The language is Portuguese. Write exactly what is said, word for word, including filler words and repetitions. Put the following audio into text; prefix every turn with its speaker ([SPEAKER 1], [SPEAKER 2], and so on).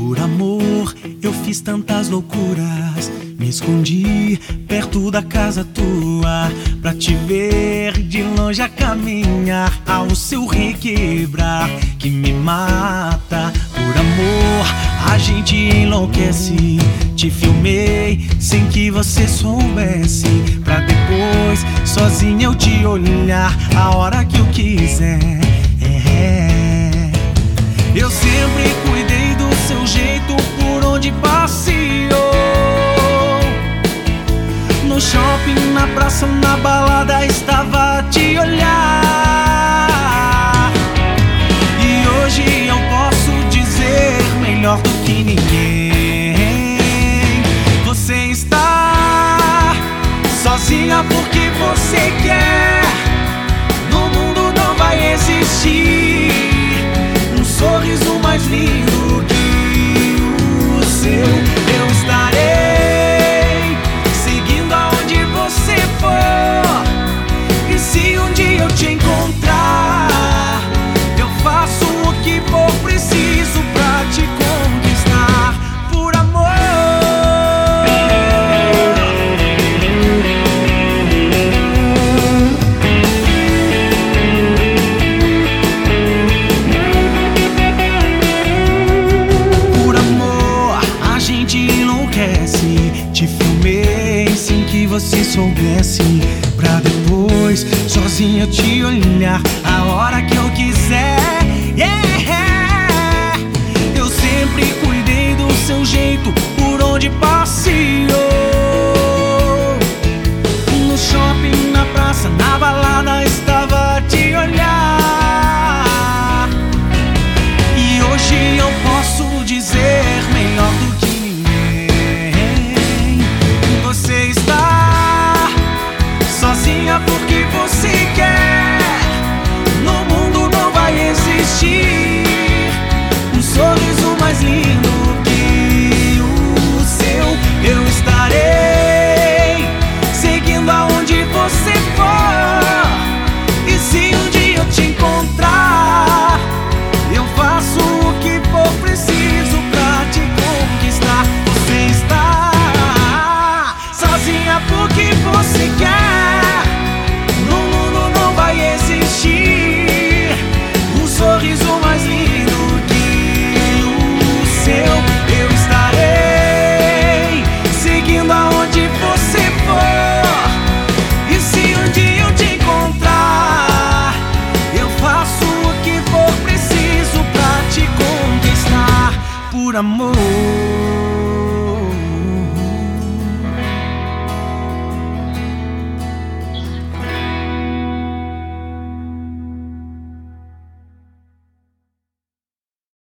[SPEAKER 1] Por amor eu fiz tantas loucuras, me escondi perto da casa tua, pra te ver de longe a caminhar, ao seu requebrar que me mata. Por amor a gente enlouquece, te filmei sem que você soubesse, pra depois sozinho eu te olhar a hora que eu quiser. É. Eu sempre cuidei do seu jeito por onde passeou, no shopping, na praça, na balada, estava a te olhar. E hoje eu posso dizer melhor do que ninguém, você está sozinha porque você quer. No mundo não vai existir um sorriso mais lindo que o seu. Eu estarei seguindo aonde você for, e se um dia eu te encontrar, eu faço o que for preciso pra te conquistar. Por amor. Te filmei sem que você soubesse, pra depois sozinho eu te olhar a hora que eu quiser. Yeah! Eu sempre cuidei do seu jeito por onde passeou, no shopping, na praça, na balada, estava a te olhar. E hoje eu posso dizer melhor do que você está sozinha porque você quer. No mundo não vai existir um sorriso mais lindo que o seu. Eu estarei seguindo aonde você for, e se um dia eu te encontrar, eu faço o que for preciso pra te conquistar. Você está sozinha porque você quer. No mundo não vai existir um sorriso mais lindo que o seu. Eu estarei seguindo aonde você for, e se um dia eu te encontrar, eu faço o que for preciso pra te conquistar. Por amor.